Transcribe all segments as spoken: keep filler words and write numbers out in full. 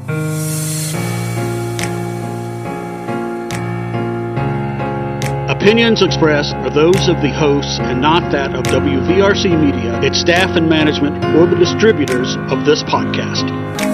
Opinions expressed are those of the hosts and not that of W V R C Media, its staff and management, or the distributors of this podcast.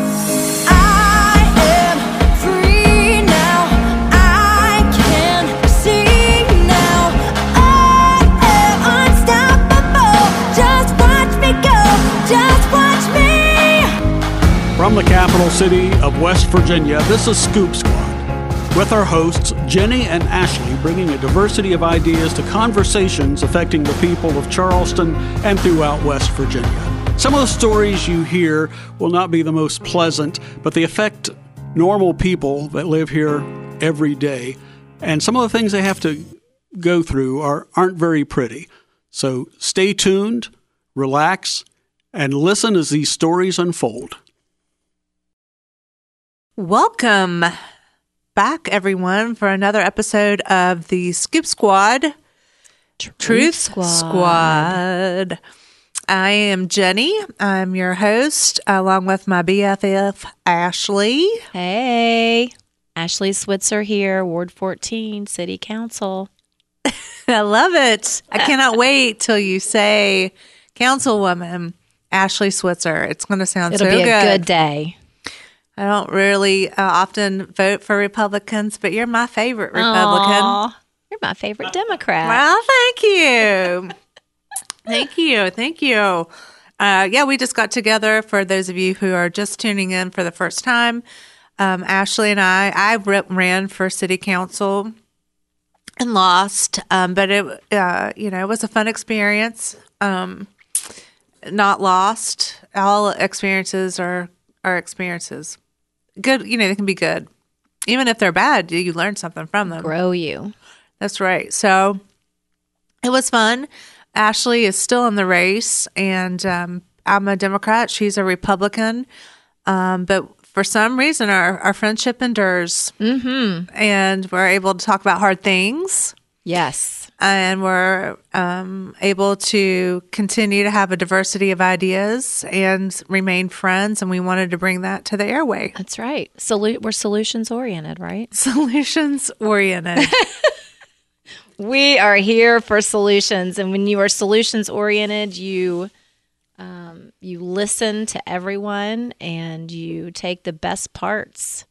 I am free now. I can see now. I am unstoppable. Just watch me go. Just watch me. From the capital city of West Virginia, this is Scoop Squad, with our hosts, Jenny and Ashley, bringing a diversity of ideas to conversations affecting the people of Charleston and throughout West Virginia. Some of the stories you hear will not be the most pleasant, but they affect normal people that live here every day. And some of the things they have to go through are, aren't very pretty. So stay tuned, relax, and listen as these stories unfold. Welcome back, everyone, for another episode of the Scoop Squad, Truth, Truth Squad. Squad. I am Jenny. I'm your host, along with my B F F, Ashley. Hey, Ashley Switzer here, Ward fourteen, City Council. I love it. I cannot wait till you say Councilwoman Ashley Switzer. It's going to sound It'll so be a good. good day. I don't really uh, often vote for Republicans, but you're my favorite Republican. Aw, you're my favorite Democrat. Well, thank you. Thank you. Thank you. Uh, yeah, we just got together. For those of you who are just tuning in for the first time, um, Ashley and I, I ran for city council and lost, um, but it, uh, you know, it was a fun experience. Um, not lost. All experiences are, are experiences. Good, you know, they can be good. Even if they're bad, you learn something from them. Grow you. That's right. So it was fun. Ashley is still in the race, and um, I'm a Democrat. She's a Republican. Um, but for some reason, our, our friendship endures. Mm-hmm. And we're able to talk about hard things. Yes. And we're um, able to continue to have a diversity of ideas and remain friends. And we wanted to bring that to the airway. That's right. Solu- we're solutions oriented, right? Solutions oriented. We are here for solutions. And when you are solutions oriented, you um, you listen to everyone and you take the best parts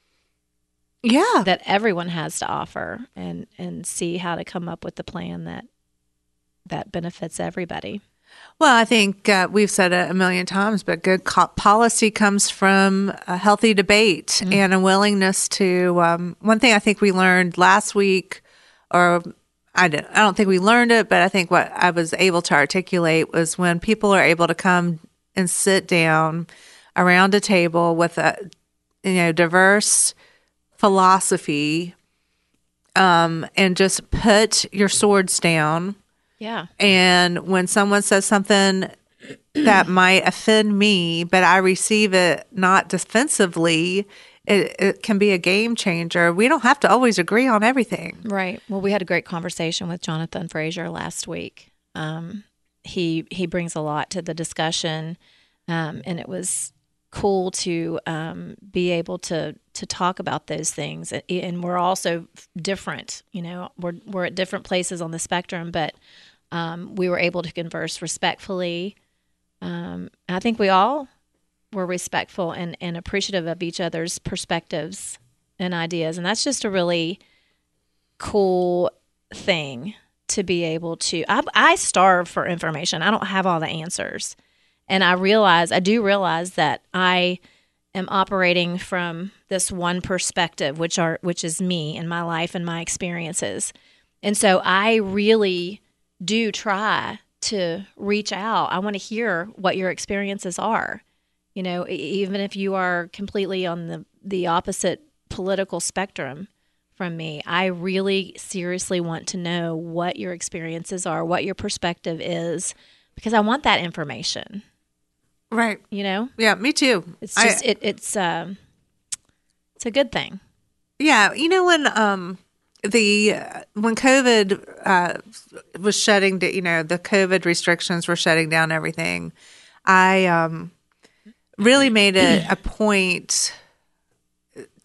Yeah. that everyone has to offer and, and see how to come up with the plan that that benefits everybody. Well, I think uh, we've said it a million times, but good co- policy comes from a healthy debate mm-hmm. and a willingness to. Um, one thing I think we learned last week, or I didn't, I don't think we learned it, but I think what I was able to articulate was when people are able to come and sit down around a table with a you know diverse philosophy, um, and just put your swords down. Yeah. And when someone says something that might offend me, but I receive it not defensively, it, it can be a game changer. We don't have to always agree on everything. Right. Well, we had a great conversation with Jonathan Frazier last week. Um, he he brings a lot to the discussion, um, and it was cool to um, be able to to talk about those things. And we're also different. You know, we're we're at different places on the spectrum, but um, we were able to converse respectfully. Um, I think we all were respectful and, and appreciative of each other's perspectives and ideas. And that's just a really cool thing to be able to. I, I starve for information. I don't have all the answers. And I realize, I do realize that I am operating from this one perspective, which are which is me and my life and my experiences. And so I really do try to reach out. I want to hear what your experiences are. You know, even if you are completely on the, the opposite political spectrum from me, I really seriously want to know what your experiences are, what your perspective is, because I want that information. Right. You know? Yeah, me too. It's just, I, it, it's, um, it's a good thing. Yeah. You know, when, um, the, uh, when COVID, uh, was shutting, you know, the COVID restrictions were shutting down everything, I, um, really made it a point,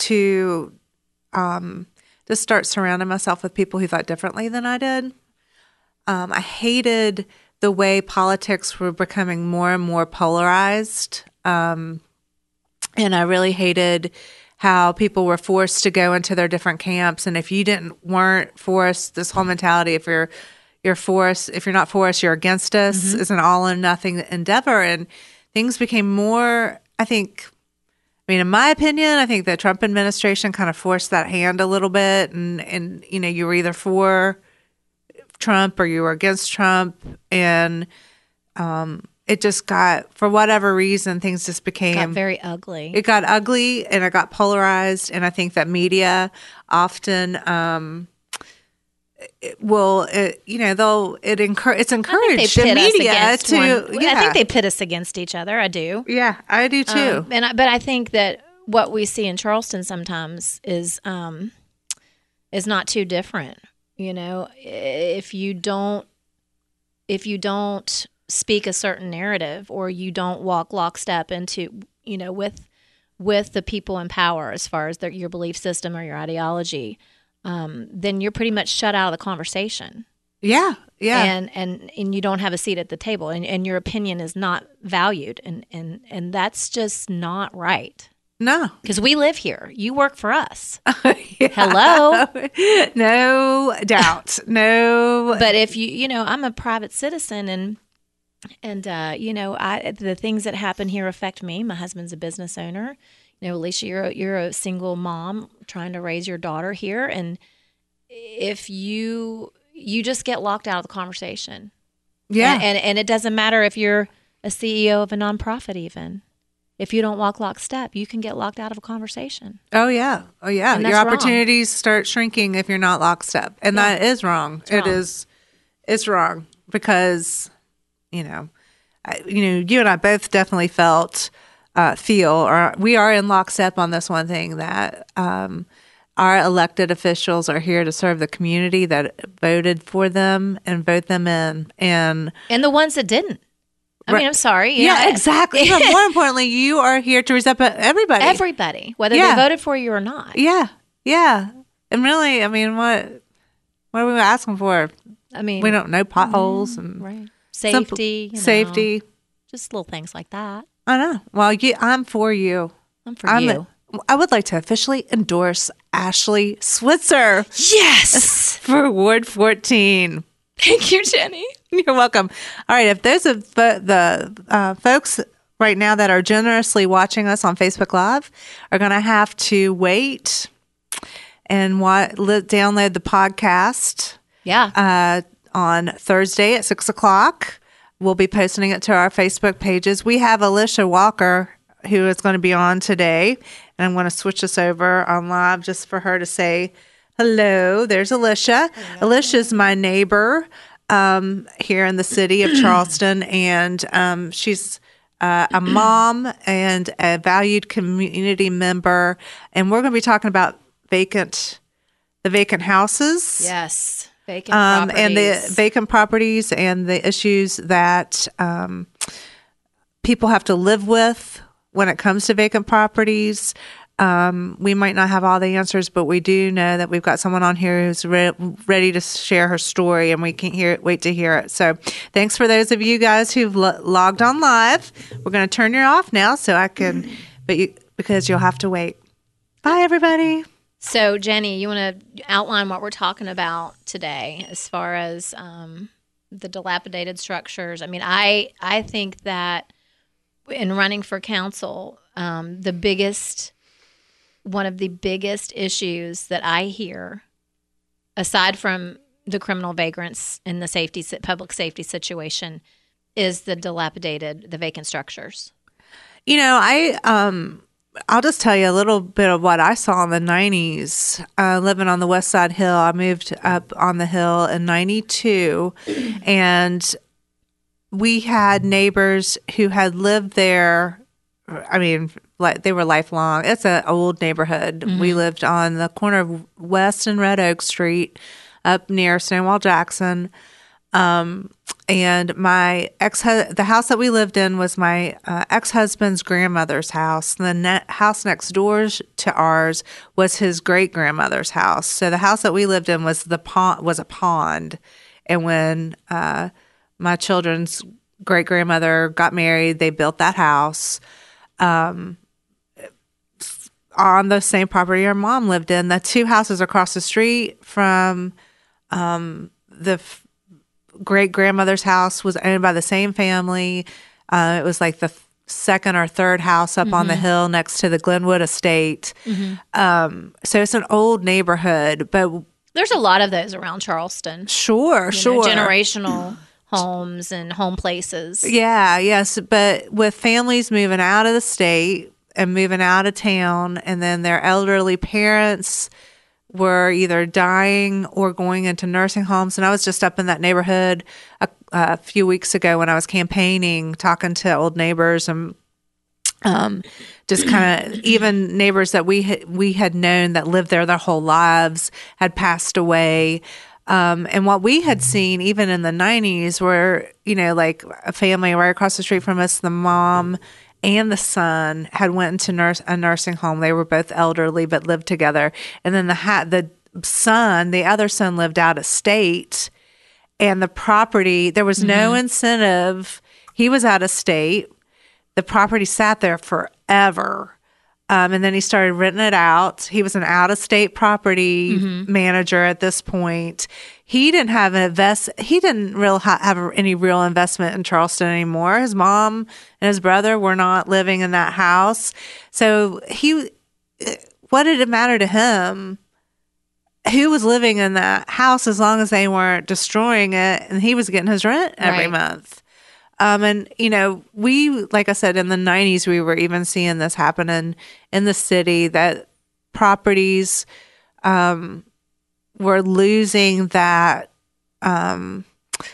to um, just start surrounding myself with people who thought differently than I did. Um, I hated the way politics were becoming more and more polarized. Um, and I really hated how people were forced to go into their different camps. And if you didn't, weren't for us, this whole mentality, if you're, you're for us, if you're not for us, you're against us, mm-hmm. is an all or nothing endeavor. And things became more, I think, I mean, in my opinion, I think the Trump administration kind of forced that hand a little bit. And, and you know, you were either for Trump or you were against Trump. And um, it just got, for whatever reason, things just became... Got very ugly. It got ugly and it got polarized. And I think that media often... Um, it will it, you know they'll it encourage it's encouraged in media to one. yeah I think they pit us against each other. I do. Yeah, I do too. Um, and I, but I think that what we see in Charleston sometimes is um, is not too different. You know, if you don't if you don't speak a certain narrative or you don't walk lockstep into you know with with the people in power as far as their, your belief system or your ideology. Um, then you're pretty much shut out of the conversation. Yeah, yeah. And and, and you don't have a seat at the table, and, and your opinion is not valued, and, and, and that's just not right. No. Because we live here. You work for us. Yeah. Hello? No doubt. No. But if you, you know, I'm a private citizen, and, and uh, you know, I the things that happen here affect me. My husband's a business owner. You know, Alicia, you're a, you're a single mom trying to raise your daughter here, and if you you just get locked out of the conversation, yeah, and and, and it doesn't matter if you're a C E O of a nonprofit, even if you don't walk lockstep, you can get locked out of a conversation. Oh yeah, oh yeah, And your that's opportunities start shrinking if you're not lockstep, and Yeah. that is wrong. It's It wrong. is, it's wrong because you know, I, you know, you and I both definitely felt. Uh, feel or we are in lockstep on this one thing that um, our elected officials are here to serve the community that voted for them and vote them in, and And the ones that didn't. I Right. mean, I'm sorry. you yeah, know, exactly. But more importantly, you are here to represent everybody. everybody, whether Yeah. they voted for you or not. yeah, yeah, and really, I mean, what what are we asking for? I mean, We don't know potholes and right. simple- Safety, you know, safety. just little things like that. I know. Well, you, I'm for you. I'm for I'm you. I would like to officially endorse Ashley Switzer Yes. for Ward fourteen. Thank you, Jenny. You're welcome. All right. If those of the, the uh, folks right now that are generously watching us on Facebook Live are going to have to wait and wa- li- download the podcast Yeah. uh, on Thursday at six o'clock. We'll be posting it to our Facebook pages. We have Alicia Walker, who is going to be on today. And I'm going to switch this over on live just for her to say hello. There's Alicia. Hello. Alicia's my neighbor um, here in the city of Charleston. And um, she's uh, a mom and a valued community member. And we're going to be talking about vacant, the vacant houses. yes. Vacant Um, and the properties. vacant properties and the issues that um, people have to live with when it comes to vacant properties. Um, we might not have all the answers, but we do know that we've got someone on here who's re- ready to share her story, and we can't hear wait to hear it. So thanks for those of you guys who've lo- logged on live. We're going to turn you off now so I can, but you, because you'll have to wait. Bye, everybody. So, Jenny, you want to outline what we're talking about today as far as um, the dilapidated structures? I mean, I I think that in running for council, um, the biggest, one of the biggest issues that I hear, aside from the criminal vagrants and the safety public safety situation, is the dilapidated, the vacant structures. You know, I um I'll just tell you a little bit of what I saw in the nineties. Uh, living on the West Side Hill, I moved up on the hill in ninety-two, and we had neighbors who had lived there. I mean, like they were lifelong. It's an old neighborhood. Mm-hmm. We lived on the corner of West and Red Oak Street, up near Stonewall Jackson. Um, and my ex, the house that we lived in was my uh, ex-husband's grandmother's house. The ne- house next door to ours was his great grandmother's house. So the house that we lived in was the pond, was a pond. And when uh, my children's great grandmother got married, they built that house um, on the same property our mom lived in. The two houses across the street from um, the f- great grandmother's house was owned by the same family. Uh, it was like the f- second or third house up mm-hmm. on the hill next to the Glenwood estate. Mm-hmm. Um, so it's an old neighborhood, but there's a lot of those around Charleston. Sure, you sure. know, generational homes and home places. Yeah, yes. But with families moving out of the state and moving out of town, and then their elderly parents were either dying or going into nursing homes. And I was just up in that neighborhood a, a few weeks ago when I was campaigning, talking to old neighbors and um, just kind of even neighbors that we ha- we had known that lived there their whole lives had passed away. Um, and what we had seen even in the nineties were, you know, like a family right across the street from us, the mom and the son had went into nurse a nursing home. They were both elderly but lived together. And then the ha- the son, the other son, lived out of state, and the property, there was mm-hmm. no incentive. He was out of state. The property sat there forever. Um, and then he started renting it out. He was an out-of-state property mm-hmm. manager at this point. He didn't have an invest. He didn't real ha- have any real investment in Charleston anymore. His mom and his brother were not living in that house. So he, what did it matter to him who was living in that house as long as they weren't destroying it and he was getting his rent every right. month? Um, and, you know, we, like I said, in the nineties, we were even seeing this happening in the city, that properties um, were losing that, um,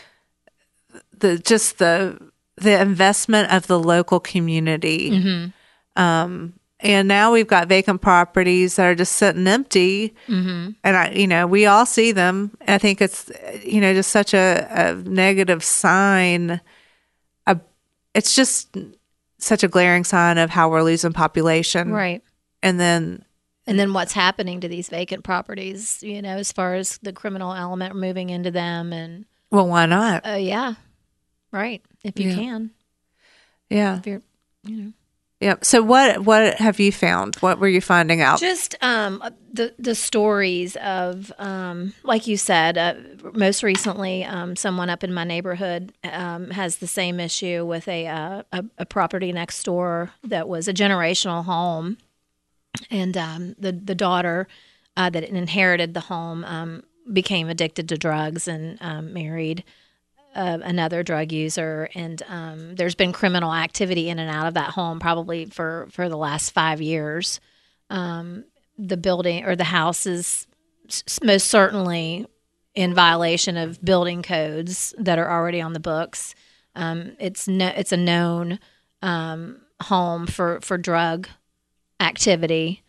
the just the the investment of the local community. Mm-hmm. Um, and now we've got vacant properties that are just sitting empty. Mm-hmm. And, I, you know, we all see them. I think it's, you know, just such a, a negative sign. It's just such a glaring sign of how we're losing population. Right. And then and then what's happening to these vacant properties, you know, as far as the criminal element moving into them. And well, why not? Uh, yeah. Right. If you yeah. can. Yeah. If you're, you know. Yeah. So what what have you found? What were you finding out? Just um, the the stories of, um, like you said, uh, most recently, um, someone up in my neighborhood um, has the same issue with a, uh, a a property next door that was a generational home, and um, the the daughter uh, that inherited the home um, became addicted to drugs and um, married Uh, another drug user, and um, there's been criminal activity in and out of that home probably for, for the last five years. Um, the building or the house is s- most certainly in violation of building codes that are already on the books. Um, it's no, it's a known um, home for, for drug activity.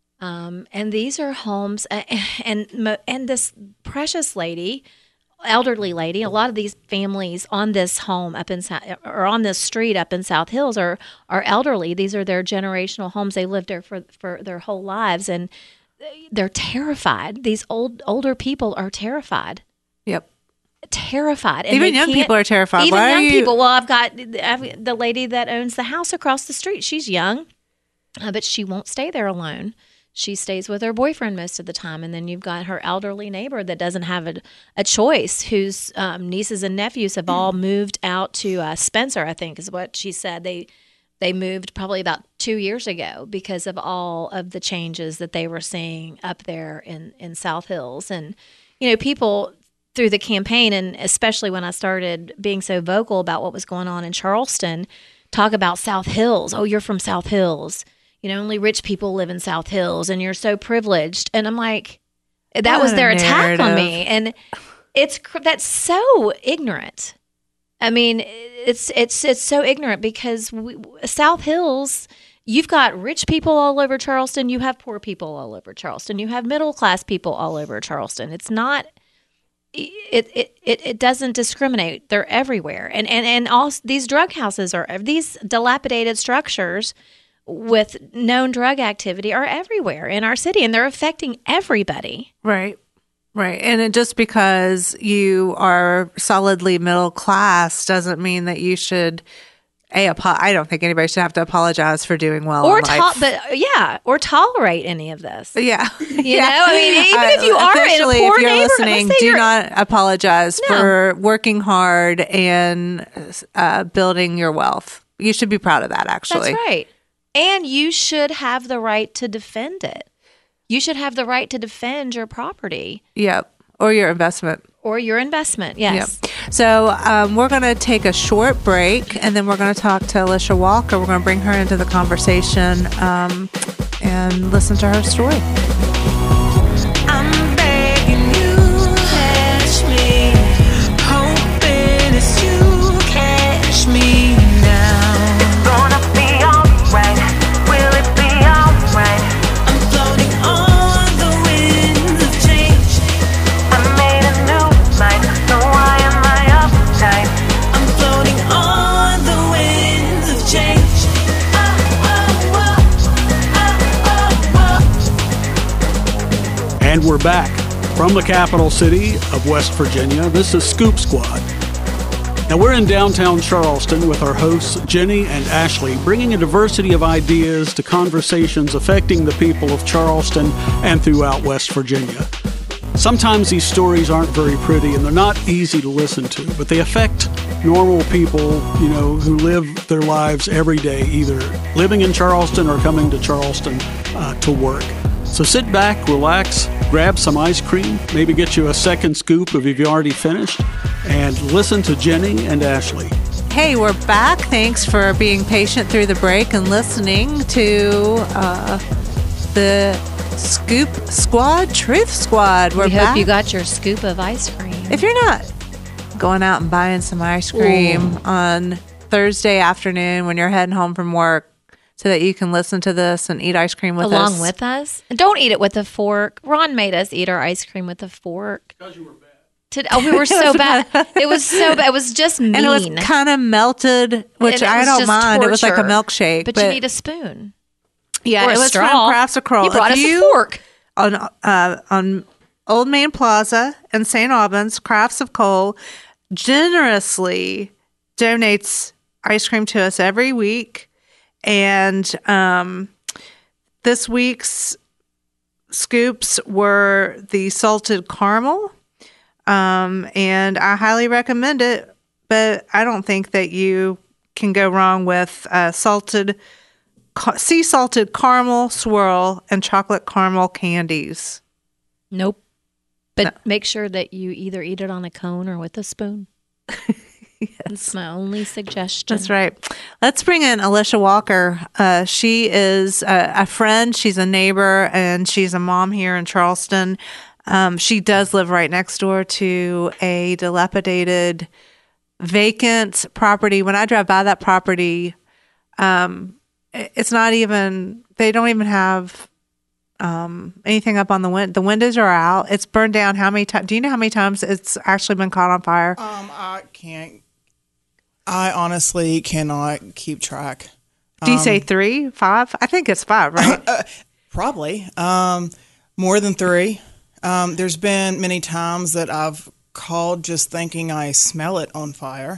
Um, and these are homes, uh, and and this precious lady, elderly lady, a lot of these families on this home up in South, or on this street up in South Hills are are elderly. These are their generational homes. They lived there for, for their whole lives, and they're terrified. These old older people are terrified. Yep. Terrified. And even young people are terrified. Even Why young are you... people. Well, I've got I've, the lady that owns the house across the street. She's young, uh, but she won't stay there alone. She stays with her boyfriend most of the time. And then you've got her elderly neighbor that doesn't have a, a choice, whose um, nieces and nephews have all moved out to uh, Spencer, I think is what she said. They they moved probably about two years ago because of all of the changes that they were seeing up there in, in South Hills. And, you know, people through the campaign, and especially when I started being so vocal about what was going on in Charleston, talk about South Hills. Oh, you're from South Hills. You know, only rich people live in South Hills, and you're so privileged. And I'm like, that What was a their attack on narrative. me, and it's that's so ignorant. I mean, it's it's it's so ignorant because we, South Hills, you've got rich people all over Charleston, you have poor people all over Charleston, you have middle class people all over Charleston. It's not it, it, it, it doesn't discriminate. They're everywhere. And, and, and all these drug houses are, these dilapidated structures with known drug activity are everywhere in our city, and they're affecting everybody. Right. Right. And it, just because you are solidly middle class doesn't mean that you should, a, apo- I don't think anybody should have to apologize for doing well Or in to- life. but yeah, or tolerate any of this. Yeah. You know, I mean, even if you are in a Officially, poor if you're neighborhood, listening, let's say do you're- not apologize No. for working hard and uh, building your wealth. You should be proud of that, actually. That's right. And you should have the right to defend it. You should have the right to defend your property Yep. Or your investment. or your investment. Yes. Yep. So um, we're going to take a short break, and then we're going to talk to Alicia Walker. We're going to bring her into the conversation um, and listen to her story. I'm begging you, catch me. Hoping it's you, catch me now. It's gonna be alright. Will it be alright? I'm floating on the winds of change. I made a new mind, so why am I uptight? I'm floating on the winds of change. Oh, oh, oh, oh, oh, oh. And we're back from the capital city of West Virginia. This is Scoop Squad. Now, we're in downtown Charleston with our hosts, Jenny and Ashley, bringing a diversity of ideas to conversations affecting the people of Charleston and throughout West Virginia. Sometimes these stories aren't very pretty and they're not easy to listen to, but they affect normal people, you know, who live their lives every day, either living in Charleston or coming to Charleston uh, to work. So sit back, relax, grab some ice cream, maybe get you a second scoop if you've already finished, and listen to Jenny and Ashley. Hey, we're back. Thanks for being patient through the break and listening to uh, the Scoop Squad, Truth Squad. We're We back. hope you got your scoop of ice cream. If you're not going out and buying some ice cream on Thursday afternoon when you're heading home from work so that you can listen to this and eat ice cream with Along us. with us. And don't eat it with a fork. Ron made us eat our ice cream with a fork. Because you were bad. To, oh, we were so bad. It was so bad. It was just mean. And it was kind of melted, which And it I was don't just mind. It was like a torture. milkshake. But, you need a spoon. yeah, or it a was straw. from Crafts of Kroll. He brought If us you- a fork. on uh, on Old Main Plaza in Saint Albans, Crafts of Coal generously donates ice cream to us every week. And um, this week's scoops were the salted caramel. Um, and I highly recommend it, but I don't think that you can go wrong with uh, salted ca- sea salted caramel swirl and chocolate caramel candies. Nope. But make sure that you either eat it on a cone or with a spoon. That's my only suggestion. That's right. Let's bring in Alicia Walker. Uh, she is a, a friend. She's a neighbor, and she's a mom here in Charleston. Um, she does live right next door to a dilapidated, vacant property. When I drive by that property, um, it- it's not even, they don't even have um, anything up on the window. The windows are out. It's burned down. How many times? Do you know how many times it's actually been caught on fire? Um, I can't. I honestly cannot keep track. Do you say three, five? I think it's five, right? Probably um, more than three. Um, there's been many times that I've called just thinking I smell it on fire.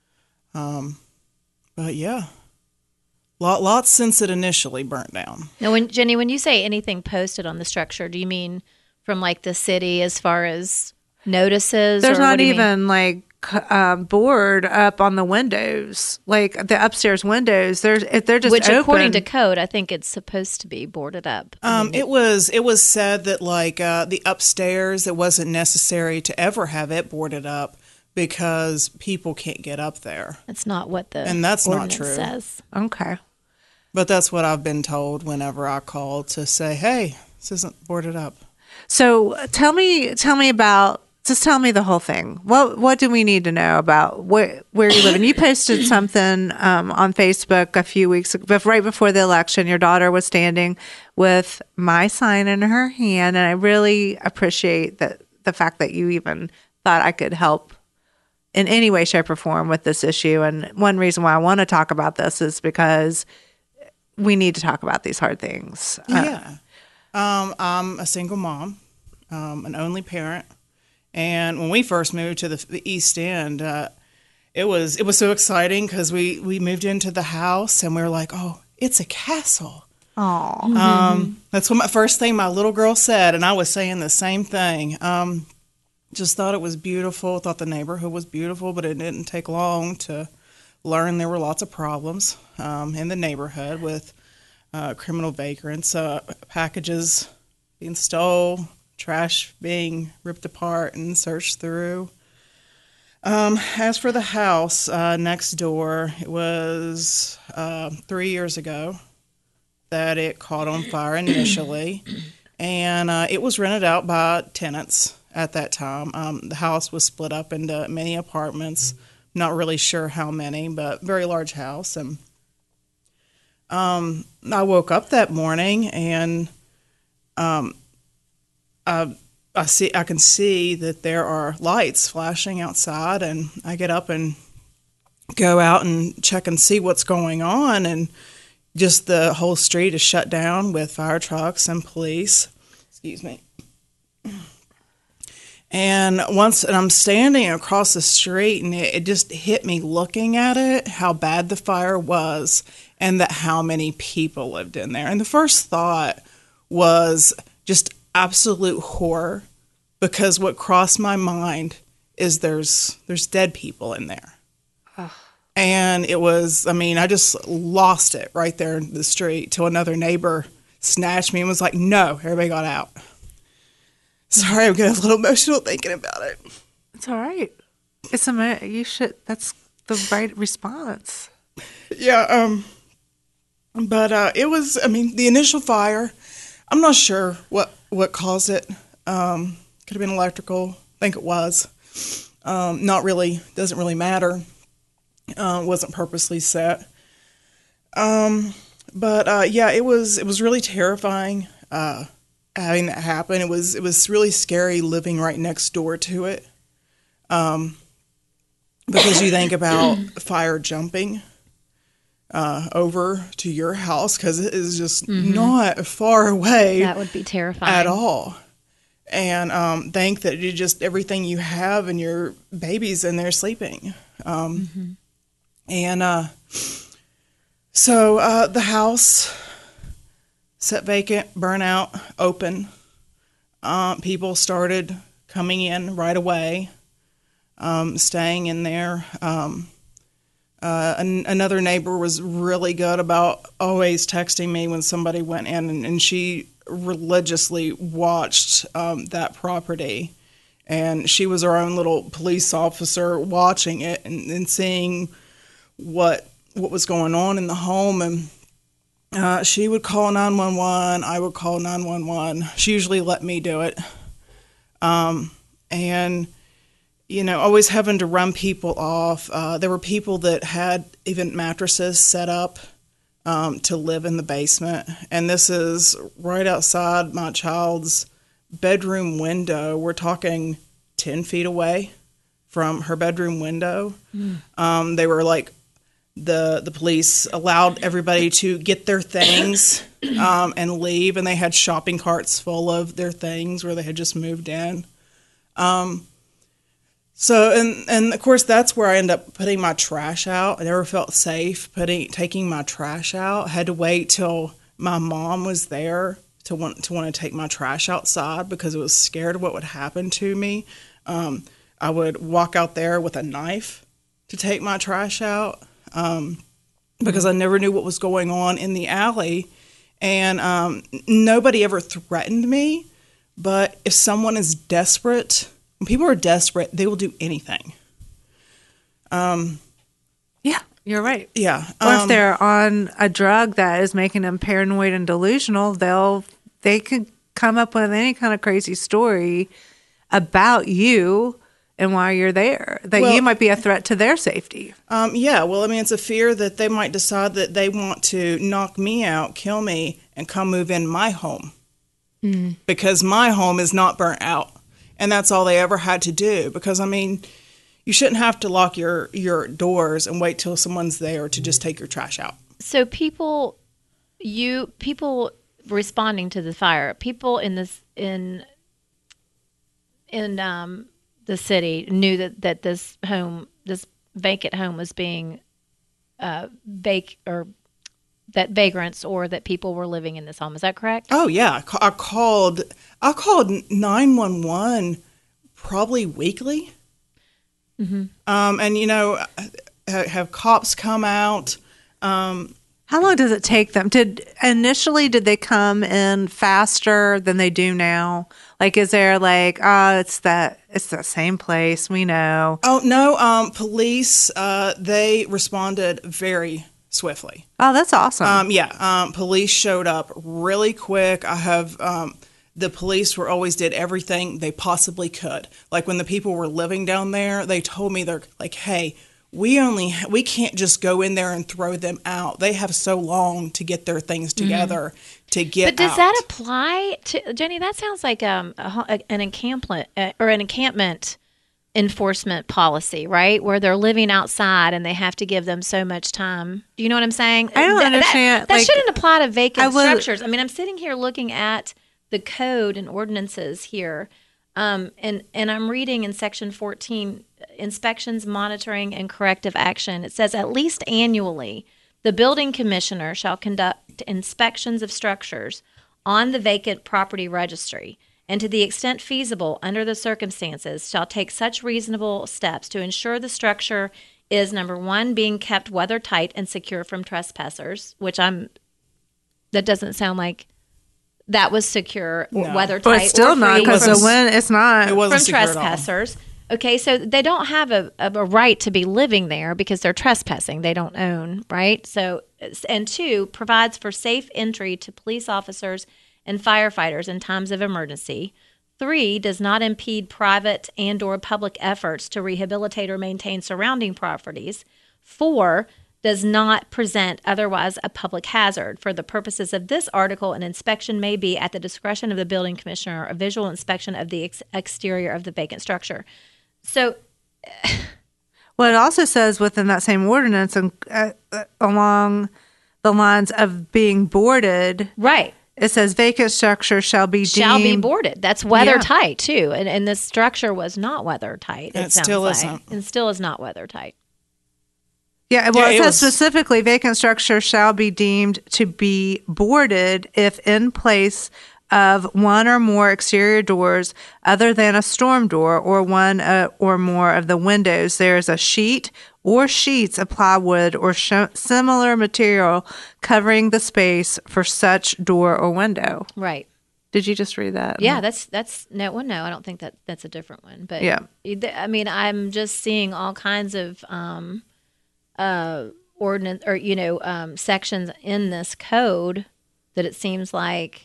Um, but yeah, lot lots since it initially burnt down. Now, when Jenny, when you say anything posted on the structure, do you mean from like the city as far as notices? There's or what not do you mean? even like um, board up on the windows, like the upstairs windows. There's if they're just Which, open. according to code, I think it's supposed to be boarded up. Um, it was it was said that like uh, the upstairs, it wasn't necessary to ever have it boarded up because people can't get up there. That's not what the And that's not ordinance true. says. Okay. But that's what I've been told whenever I call to say, "Hey, this isn't boarded up." So tell me, tell me about. Just tell me the whole thing. What What do we need to know about where where you live? And you posted something um, on Facebook a few weeks ago, right before the election. Your daughter was standing with my sign in her hand, and I really appreciate that the fact that you even thought I could help in any way, shape, or form with this issue. And one reason why I want to talk about this is because we need to talk about these hard things. Uh, Yeah. Um, I'm a single mom, um, an only parent. And when we first moved to the, the East End, uh, it was it was so exciting because we, we moved into the house and we were like, oh, it's a castle. Aw. Um, that's what my first thing my little girl said, and I was saying the same thing. Um, just thought it was beautiful, thought the neighborhood was beautiful, but it didn't take long to learn there were lots of problems um, in the neighborhood with uh, criminal vagrants, uh, packages being stole, trash being ripped apart and searched through. Um, as for the house uh, next door, it was uh, three years ago that it caught on fire initially, and uh, it was rented out by tenants at that time. Um, the house was split up into many apartments, not really sure how many, but very large house. And um, I woke up that morning and um, I, I see I can see that there are lights flashing outside, and I get up and go out and check and see what's going on, and just the whole street is shut down with fire trucks and police. Excuse me. And once, and I'm standing across the street, and it, it just hit me looking at it, how bad the fire was, and that how many people lived in there. And the first thought was just absolute horror, because what crossed my mind is there's there's dead people in there. Oh. And it was, I mean, I just lost it right there in the street till another neighbor snatched me and was like, no, everybody got out. Sorry, I'm getting a little emotional thinking about it. It's all right. It's a, you should, that's the right response. Yeah, um, but uh, it was, I mean, the initial fire, I'm not sure what, what caused it. Um, could have been electrical. I think it was. Um, not really, doesn't really matter. Uh, wasn't purposely set. Um, but uh, yeah, it was, it was really terrifying uh, having that happen. It was, it was really scary living right next door to it. Um, because you think about fire jumping uh, over to your house, because it is just mm-hmm. not far away. That would be terrifying. At all. And um, think that you just, everything you have and your baby's in there sleeping. Um, mm-hmm. And uh, so uh, the house set vacant, burnt out, open. Uh, people started coming in right away. Um, staying in there. Um, uh, an, another neighbor was really good about always texting me when somebody went in, and, and she religiously watched um, that property. And she was our own little police officer watching it and, and seeing what what was going on in the home. And uh, she would call nine one one. I would call nine one one. She usually let me do it. Um, and... You know, always having to run people off. Uh, there were people that had even mattresses set up um, to live in the basement. And this is right outside my child's bedroom window. We're talking ten feet away from her bedroom window. Mm. Um, they were like, the the police allowed everybody to get their things um, and leave. And they had shopping carts full of their things where they had just moved in. Um So, and, and of course, that's where I ended up putting my trash out. I never felt safe putting taking my trash out. I had to wait till my mom was there to want to want to take my trash outside because I was scared of what would happen to me. Um, I would walk out there with a knife to take my trash out um, because I never knew what was going on in the alley. And um, nobody ever threatened me. But if someone is desperate... When people are desperate, they will do anything. Um, yeah, you're right. Yeah. Or Um, if they're on a drug that is making them paranoid and delusional, they'll they could come up with any kind of crazy story about you and why you're there. That Well- you might be a threat to their safety. um, yeah, well, I mean, it's a fear that they might decide that they want to knock me out, kill me, and come move in my home. Mm. Because my home is not burnt out. and that's all they ever had to do. Because I mean, you shouldn't have to lock your your doors and wait till someone's there to just take your trash out. So people, you people responding to the fire, people in this in in um, the city knew that, that this home, this vacant home, was being uh, vac or that vagrants or that people were living in this home. Is that correct? Oh yeah, I, ca- I called. I called nine one one probably weekly. Mm-hmm. Um, and you know, ha- have cops come out. Um, How long does it take them? Did initially did they come in faster than they do now? Like, is there like, oh, it's that it's the same place, we know? oh no, um, police. Uh, they responded very swiftly. Oh, that's awesome. Um, yeah, um, police showed up really quick. I have um, the police were always did everything they possibly could. Like when the people were living down there, they told me they're like, "Hey, we only we can't just go in there and throw them out. They have so long to get their things together mm-hmm. to get." But does out. that apply to Jenny? That sounds like um a, an encampment uh, or an encampment enforcement policy, right? Where they're living outside and they have to give them so much time. Do you know what I'm saying? I don't Th- understand. That, that like, shouldn't apply to vacant I would- structures. I mean, I'm sitting here looking at the code and ordinances here, um, and and I'm reading in section fourteen, inspections, monitoring, and corrective action. It says at least annually, the building commissioner shall conduct inspections of structures on the vacant property registry, and to the extent feasible under the circumstances, shall take such reasonable steps to ensure the structure is, number one, being kept weather tight and secure from trespassers, which I'm, that doesn't sound like that was secure, or No. weather but tight, it's still or not free because from, the wind. It's not. It wasn't from secure at all. trespassers. Okay, so they don't have a, a, a right to be living there because they're trespassing. They don't own, right? So, and two, provides for safe entry to police officers and firefighters in times of emergency. Three, does not impede private and or public efforts to rehabilitate or maintain surrounding properties. Four, does not present otherwise a public hazard. For the purposes of this article, an inspection may be at the discretion of the building commissioner, a visual inspection of the ex- exterior of the vacant structure. So, Well, it also says within that same ordinance, and uh, uh, along the lines of being boarded, right. it says vacant structure shall be Shall be deemed boarded. That's weather Yeah. tight too, and and this structure was not weather tight. And it it sounds still like. isn't. and still is not weather tight. Yeah, well, Yeah, it it says was- specifically vacant structure shall be deemed to be boarded if in place of one or more exterior doors other than a storm door or one uh, or more of the windows there is a sheet or sheets of plywood or sh- similar material covering the space for such door or window. Right. Did you just read that? Yeah, that's that's no one. No, I don't think that that's a different one. But Yeah. I mean, I'm just seeing all kinds of um, uh, ordinance or you know um, sections in this code that it seems like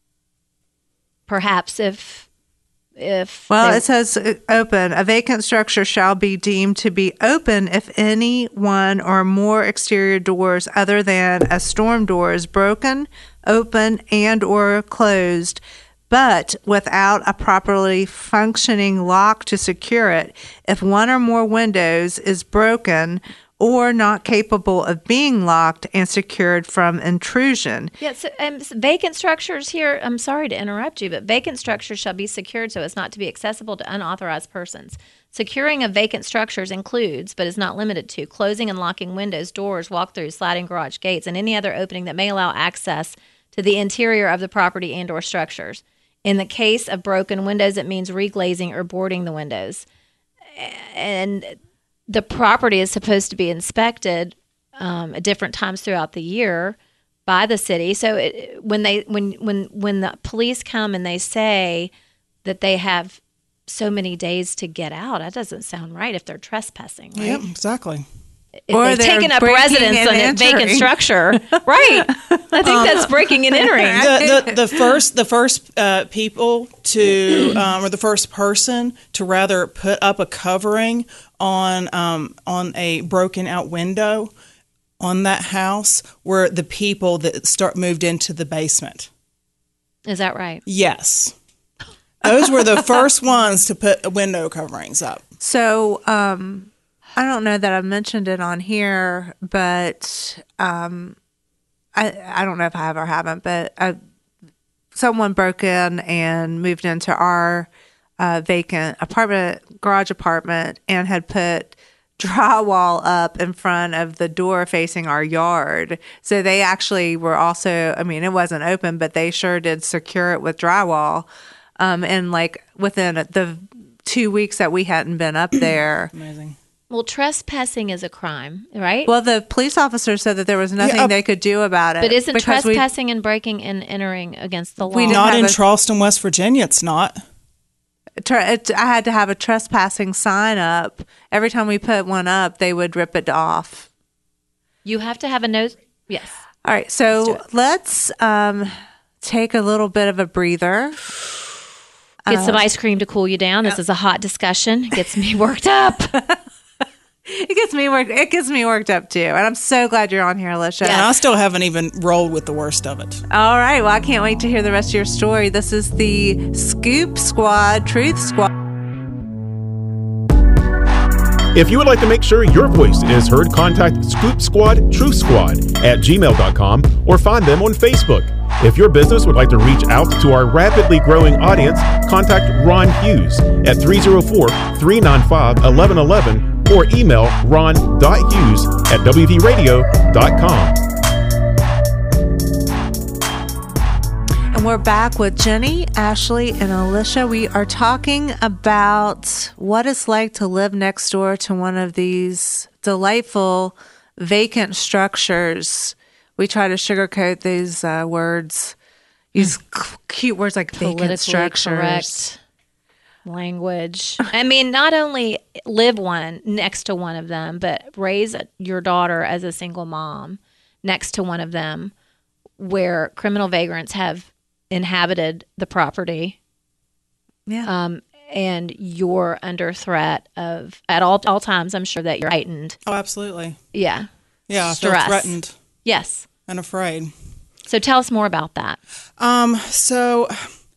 perhaps if if Well, they- it says uh, open. A vacant structure shall be deemed to be open if any one or more exterior doors other than a storm door is broken, open, and or closed, but without a properly functioning lock to secure it. If one or more windows is broken or not capable of being locked and secured from intrusion. Yeah, so, um, s- vacant structures here, I'm sorry to interrupt you, but vacant structures shall be secured so as not to be accessible to unauthorized persons. Securing of vacant structures includes, but is not limited to, closing and locking windows, doors, walk-throughs, sliding garage gates, and any other opening that may allow access to the interior of the property and or structures. In the case of broken windows, it means reglazing or boarding the windows. And the property is supposed to be inspected um, at different times throughout the year by the city. So it, when they when when when the police come and they say that they have so many days to get out, that doesn't sound right if they're trespassing, right? Yep, exactly. If Or they've they're taken up breaking residence and on a vacant entering. structure, right? I think that's breaking and entering. the, the, the first the first uh, people to um, or the first person to rather put up a covering on um, on a broken out window on that house were the people that start moved into the basement. Is that right? Yes. Those were the first ones to put window coverings up. So, um, I don't know that I've mentioned it on here, but um, I I don't know if I have or haven't, but uh, someone broke in and moved into our uh, vacant apartment, garage apartment, and had put drywall up in front of the door facing our yard. So they actually were also, I mean, it wasn't open, but they sure did secure it with drywall. Um, and like within the two weeks that we hadn't been up there. Amazing. Well, trespassing is a crime, right? Well, the police officer said that there was nothing Yeah, uh, they could do about it. But isn't because we- trespassing and breaking and entering against the law? We didn't Not have in a- Charleston, West Virginia, it's not. Tre- it, I had to have a trespassing sign up. Every time we put one up, they would rip it off. You have to have a note. Yes. All right, so let's um, take a little bit of a breather. Get some ice cream to cool you down. This is a hot discussion. It gets me worked up. It gets me worked. It gets me worked up too, and I'm so glad you're on here, Alicia. And I still haven't even rolled with the worst of it. All right, well, I can't wait to hear the rest of your story. This is the Scoop Squad, Truth Squad. If you would like to make sure your voice is heard, contact Scoop Squad Truth Squad at gmail dot com or find them on Facebook. If your business would like to reach out to our rapidly growing audience, contact Ron Hughes at three oh four, three nine five, one one one one or email ron dot hughes at w v radio dot com. And we're back with Jenny, Ashley, and Alicia. We are talking about what it's like to live next door to one of these delightful vacant structures. We try to sugarcoat these uh, words, use c- cute words like vacant Politically structures. correct language. I mean, not only live one next to one of them, but raise your daughter as a single mom next to one of them where criminal vagrants have inhabited the property. Yeah. Um, and you're under threat of, at all all times, I'm sure that you're heightened. Oh, absolutely. Yeah. Yeah, I feel Stress. threatened Yes. and afraid. So tell us more about that. Um, so,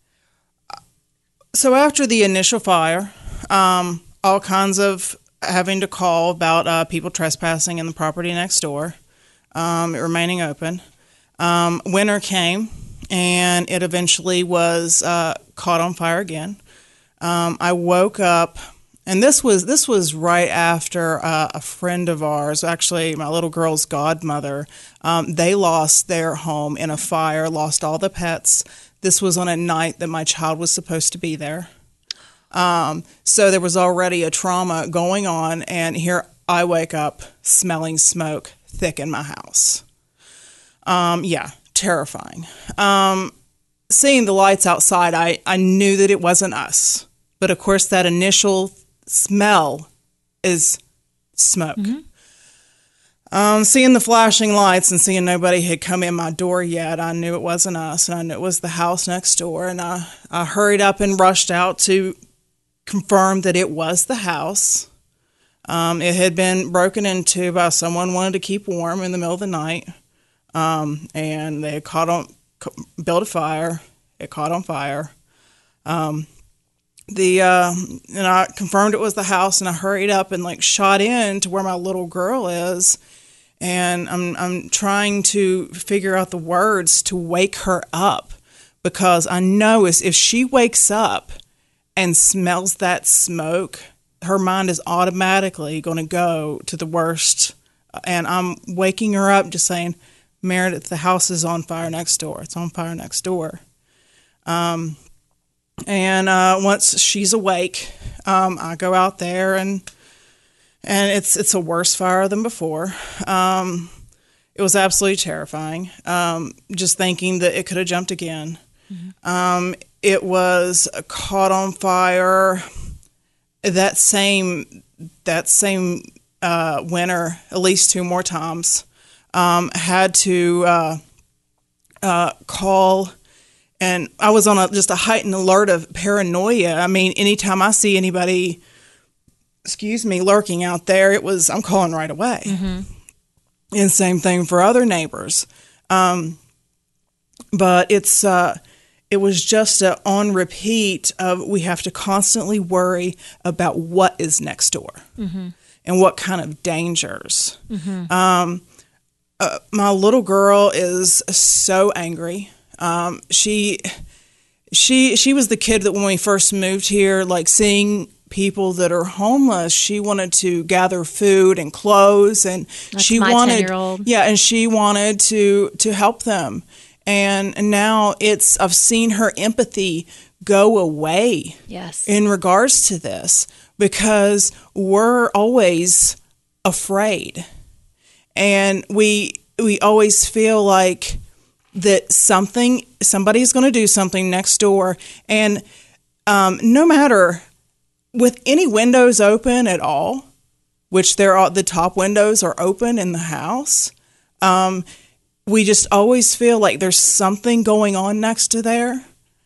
so after the initial fire, um, all kinds of having to call about uh, people trespassing in the property next door, um, it remaining open. Um, winter came, and it eventually was uh, caught on fire again. Um, I woke up, and this was this was right after uh, a friend of ours, actually my little girl's godmother, um, they lost their home in a fire, lost all the pets. This was on a night that my child was supposed to be there. Um, so there was already a trauma going on, and here I wake up smelling smoke thick in my house. Um, yeah, terrifying. Um, seeing the lights outside, I, I knew that it wasn't us. But of course, that initial smell is smoke. Mm-hmm. Um, seeing the flashing lights and seeing nobody had come in my door yet, I knew it wasn't us, and I knew it was the house next door. And I, I hurried up and rushed out to confirm that it was the house. Um, it had been broken into by someone wanted to keep warm in the middle of the night, um, and they had caught on, built a fire. It caught on fire. Um, the uh, and I confirmed it was the house, and I hurried up and like shot in to where my little girl is. And I'm I'm trying to figure out the words to wake her up, because I know if if she wakes up and smells that smoke, her mind is automatically going to go to the worst. And I'm waking her up just saying, Meredith, the house is on fire next door. It's on fire next door. Um, and uh, once she's awake, um, I go out there and... And it's it's a worse fire than before. Um, it was absolutely terrifying. Um, just thinking that it could have jumped again. Mm-hmm. Um, it was caught on fire that same that same uh, winter, at least two more times. Um, had to uh, uh, call, and I was on a, just a heightened alert of paranoia. I mean, anytime I see anybody, excuse me, lurking out there, it was, I'm calling right away. Mm-hmm. And same thing for other neighbors. Um, but it's, uh, it was just a on repeat of we have to constantly worry about what is next door mm-hmm. and what kind of dangers. Mm-hmm. Um, uh, my little girl is so angry. Um, she she she was the kid that when we first moved here, like seeing people that are homeless, she wanted to gather food and clothes, and That's she my wanted ten-year-old. yeah, and she wanted to to help them. And now it's I've seen her empathy go away Yes. in regards to this because we're always afraid. And we we always feel like that something somebody's going to do something next door, and um, no matter with any windows open at all, which there are the top windows are open in the house. Um, we just always feel like there's something going on next to there,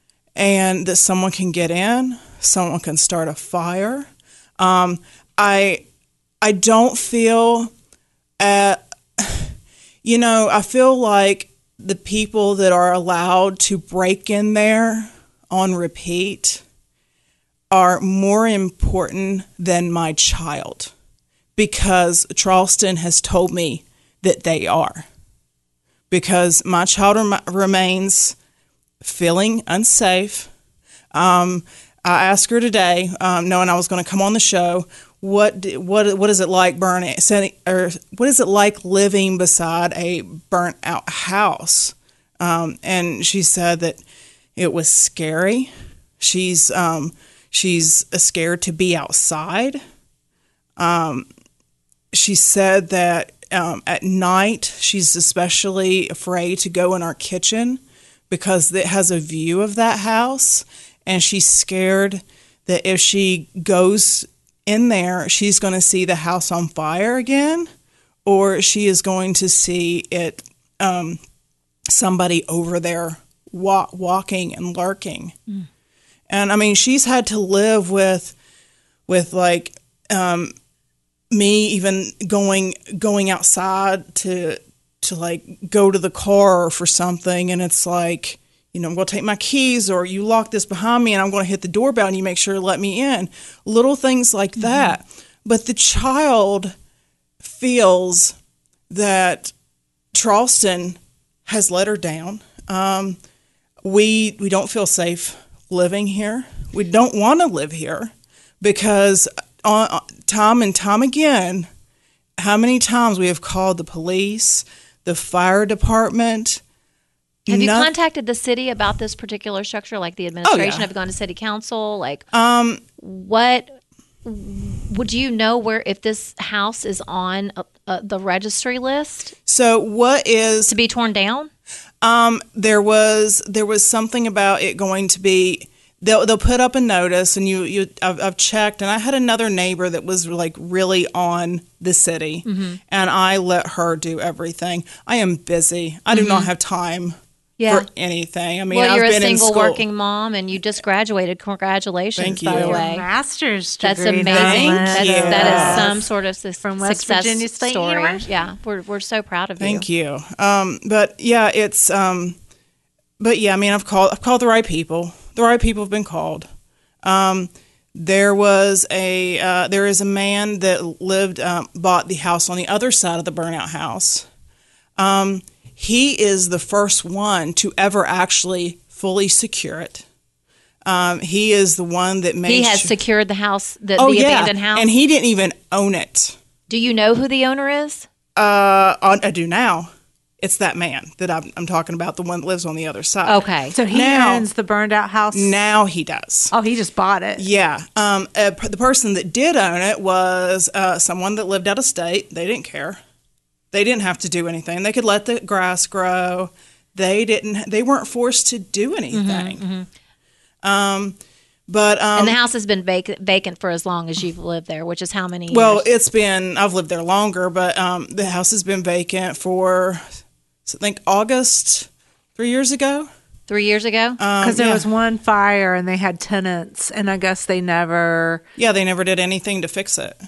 and that someone can get in, someone can start a fire. Um, I I don't feel, uh, you know, I feel like the people that are allowed to break in there on repeat are more important than my child, because Charleston has told me that they are. Because my child rem- remains feeling unsafe. Um, I asked her today, um, knowing I was going to come on the show, what do, what what is it like burning? Or what is it like living beside a burnt out house? Um, and she said that it was scary. She's um, she's scared to be outside. Um, she said that. Um, at night, she's especially afraid to go in our kitchen because it has a view of that house, and she's scared that if she goes in there, she's going to see the house on fire again, or she is going to see it um, somebody over there wa- walking and lurking. Mm. And I mean, she's had to live with with like. Um, me even going going outside to to like go to the car for something, and it's like, you know, I'm going to take my keys, or you lock this behind me and I'm going to hit the doorbell and you make sure to let me in. Little things like mm-hmm. that. But the child feels that Charleston has let her down. Um, we we don't feel safe living here. We don't want to live here because on, time and time again, how many times we have called the police, the fire department. Have you no- contacted the city about this particular structure, like the administration? Oh, yeah. Have you gone to city council? Like, Um, what would you know where if this house is on uh, uh, the registry list so what is to be torn down? Um, there was there was something about it going to be. They'll they'll put up a notice, and you you I've, I've checked, and I had another neighbor that was like really on the city, mm-hmm. and I let her do everything. I am busy. I do mm-hmm. not have time yeah. for anything. I mean, well, you're I've a been in single school. working mom, and you just graduated. Congratulations, Thank by you. the way. Master's That's degree. amazing. Thank That's, you. that is some sort of su- From West success Virginia State story. University. Yeah, we're we're so proud of Thank you. you. Um, but yeah, it's um, but yeah, I mean, I've called I've called the right people. The right people have been called. Um, there was a uh, there is a man that lived um, bought the house on the other side of the burnout house. Um, he is the first one to ever actually fully secure it. Um, he is the one that made He has sure- secured the house, the, oh, the yeah. abandoned house. And he didn't even own it. Do you know who the owner is? Uh, I do now. It's that man that I'm, I'm talking about, the one that lives on the other side. Okay. So he Now- owns the burned out house. Now he does. Oh, he just bought it. Yeah. Um, uh, p- the person that did own it was uh, someone that lived out of state. They didn't care. They didn't have to do anything. They could let the grass grow. They didn't. They weren't forced to do anything. Mm-hmm, um, but um, And the house has been vac- vacant for as long as you've lived there, which is how many years? well, it's been. I've lived there longer, but um, the house has been vacant for, I think, August three years ago. Three years ago? Um, Because there yeah. was one fire and they had tenants, and I guess they never. Yeah, they never did anything to fix it.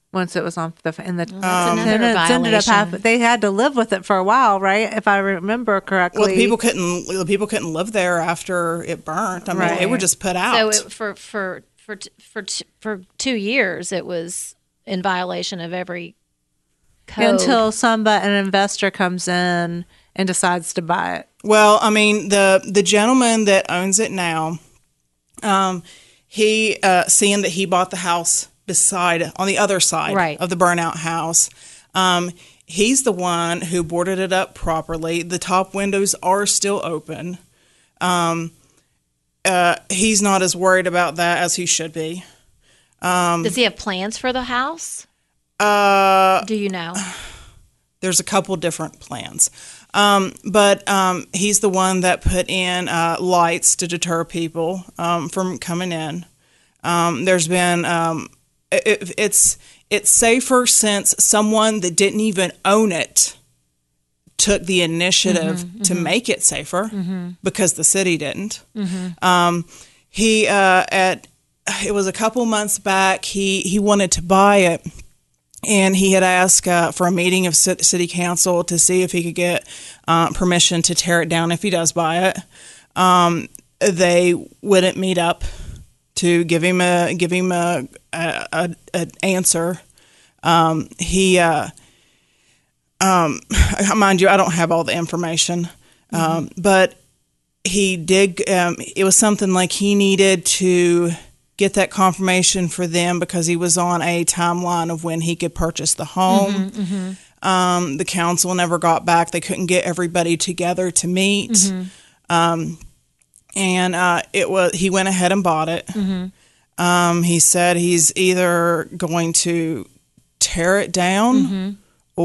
once it was on the in the. Well, that's another and it's ended up violation. happen- they had to live with it for a while, right? If I remember correctly. Well, the people couldn't. The people couldn't live there after it burnt. I mean, Right. they were just put out. So it, for for for t- for t- for two years, it was in violation of every code. until somebody, an investor comes in and decides to buy it. Well, I mean, the the gentleman that owns it now, um, he uh, seeing that he bought the house beside on the other side Right. of the burnout house. Um, he's the one who boarded it up properly. The top windows are still open. Um, uh, he's not as worried about that as he should be. Does he have plans for the house? Uh, Do you know? there's a couple different plans. Um, but um, he's the one that put in uh, lights to deter people um, from coming in. Um, there's been um, it, it's it's safer since someone that didn't even own it took the initiative Mm-hmm, to make it safer because the city didn't. Mm-hmm. Um, he uh, at it was a couple months back. He he wanted to buy it. And he had asked uh, for a meeting of ci- city council to see if he could get uh, permission to tear it down if he does buy it. Um, they wouldn't meet up to give him a give him a, a, a, a answer. Um, he, uh, um, mind you, I don't have all the information, um, but he did. Um, it was something like he needed to get that confirmation for them because he was on a timeline of when he could purchase the home. Um, the council never got back. They couldn't get everybody together to meet. Um, and uh, it was he went ahead and bought it. Um, he said he's either going to tear it down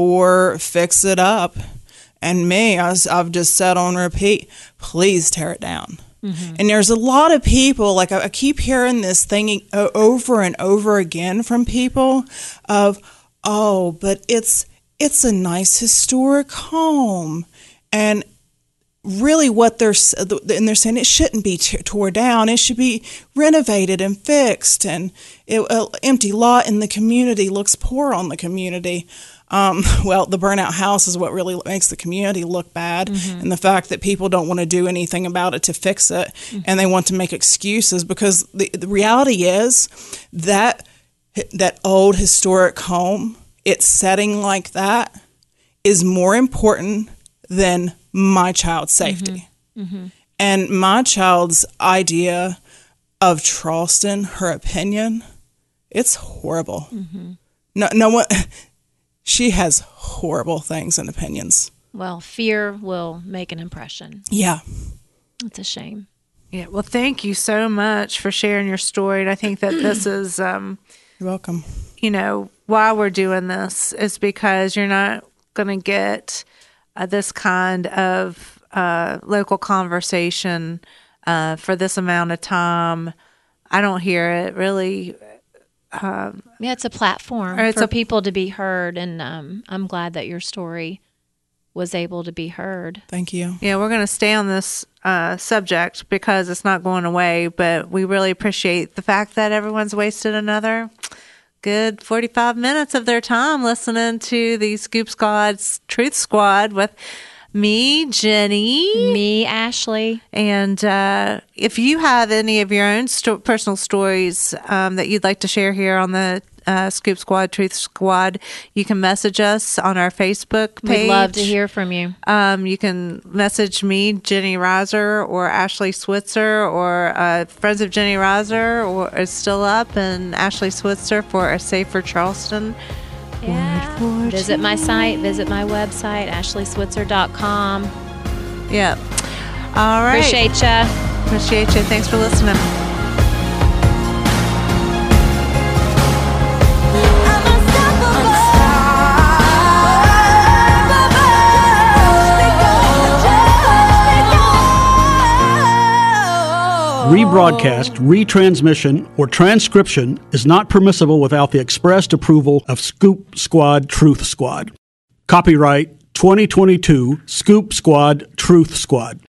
or fix it up. And me, I was, I've just said on repeat, please tear it down. And there's a lot of people, like I, I keep hearing this thing o- over and over again from people of, oh, but it's it's a nice historic home. And really what they're, s- and they're saying it shouldn't be t- tore down. It should be renovated and fixed. And it, an empty lot in the community looks poor on the community. Um, well, the burnout house is what really makes the community look bad, and the fact that people don't want to do anything about it to fix it, and they want to make excuses because the, the reality is that that old historic home, its setting like that, is more important than my child's safety. And my child's idea of Charleston, her opinion, it's horrible. No, no one. She has horrible things and opinions. Well, fear will make an impression. Yeah. It's a shame. Yeah. Well, thank you so much for sharing your story. And I think that this is, um, You're welcome. you know, why we're doing this is because you're not going to get uh, this kind of uh, local conversation uh, for this amount of time. I don't hear it really. Yeah, it's a platform Or it's for a- people to be heard, and um, I'm glad that your story was able to be heard. Thank you. Yeah, we're going to stay on this uh, subject because it's not going away, but we really appreciate the fact that everyone's wasted another good forty-five minutes of their time listening to the Scoop Squad's Truth Squad with me, Jenny. Me, Ashley. And uh, if you have any of your own sto- personal stories um, that you'd like to share here on the uh, Scoop Squad, Truth Squad, you can message us on our Facebook page. We'd love to hear from you. Um, you can message me, Jenny Reiser, or Ashley Switzer, or uh, Friends of Jenny Reiser, or is still up, and Ashley Switzer for A Safer Charleston. Yeah. for Visit my site, visit my website, ashley switzer dot com. Yep. All right. Appreciate ya. Appreciate you. Thanks for listening. Rebroadcast, retransmission, or transcription is not permissible without the expressed approval of Scoop Squad Truth Squad. Copyright twenty twenty-two Scoop Squad Truth Squad.